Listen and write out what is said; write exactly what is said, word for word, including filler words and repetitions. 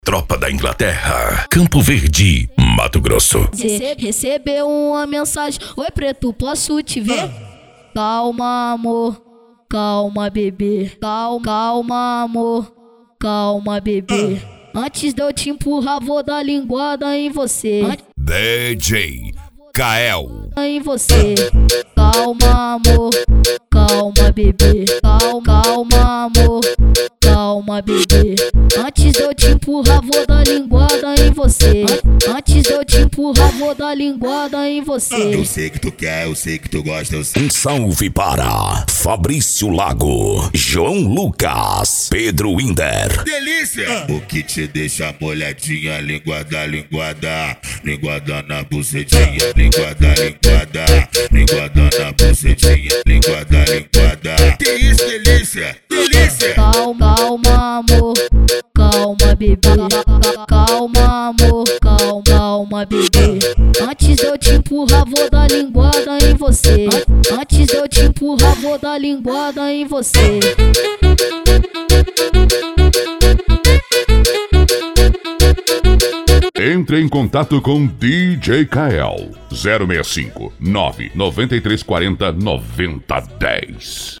Tropa da Inglaterra, Campo Verde, Mato Grosso. Rece recebeu uma mensagem: oi preto, posso te ver? Calma amor, calma bebê. Calma, calma amor, calma bebê. Antes de eu te empurrar, vou dar linguada em você. D J Kael. Em você. Calma amor, calma bebê. Calma, calma amor, calma bebê. Antes de eu te empurrar, vou dar linguada em você. Antes de eu te empurrar, vou dar linguada em você. Eu sei que tu quer, eu sei que tu gosta, eu sei. Um salve para Fabrício Lago, João Lucas, Pedro Winder. Delícia! O que te deixa molhadinha, linguada, linguada. Linguada na bucetinha, linguada, linguada. Linguada na bucetinha, linguada, linguada. Que isso, delícia? Delícia! Calma, calma amor, calma bebê. Calma amor, calma, calma bebê. Antes de eu te empurrar, vou dar linguada em você. Antes de eu te empurrar, vou dar linguada em você. Entre em contato com D J Kael zero seis cinco nove nove três quatro zero nove zero um zero.